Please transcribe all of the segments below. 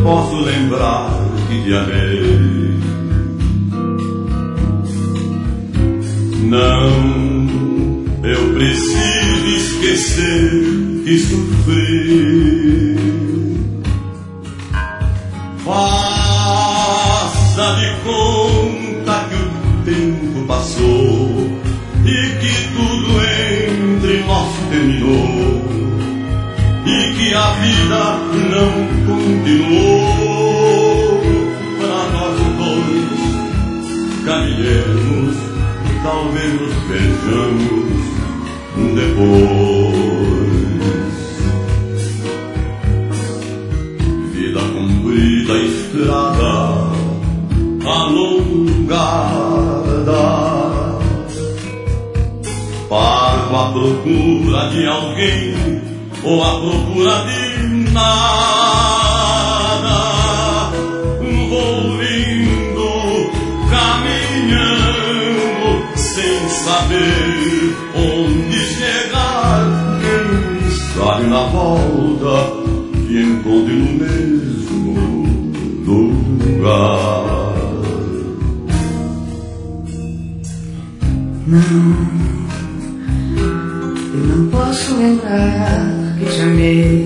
posso lembrar que te amei. Não, eu preciso esquecer que sofri. Faça de conta que o tempo passou e que tudo entre nós terminou e que a vida não continuou. Para nós dois caminhemos, talvez nos vejamos depois. Vida comprida, estrada alongada, parto à procura de alguém ou à procura de nada. Vou indo, caminhando, sem saber onde chegar. Quem sabe na volta te encontre no mesmo lugar. Não, eu não posso lembrar que te amei.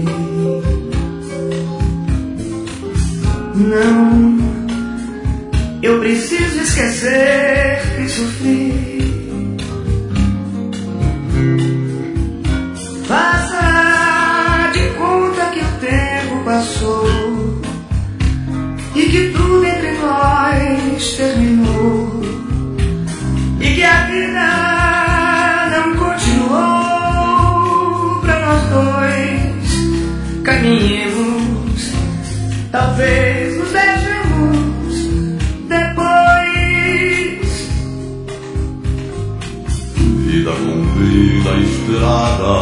Não, eu preciso esquecer que sofri. Faça de conta que o tempo passou e que tudo entre nós terminou e que a vida não continuou. Pra nós dois caminhemos, talvez nos vejamos depois. Vida comprida, estrada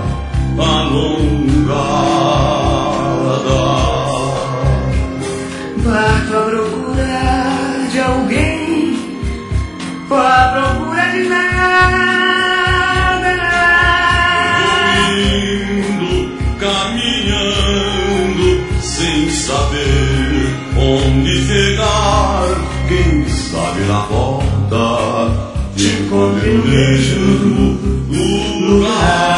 alongada, parto à procura de alguém ou à procura de nada. indo, caminhando, sem saber onde chegar. Quem sabe na porta te encontre no mesmo lugar.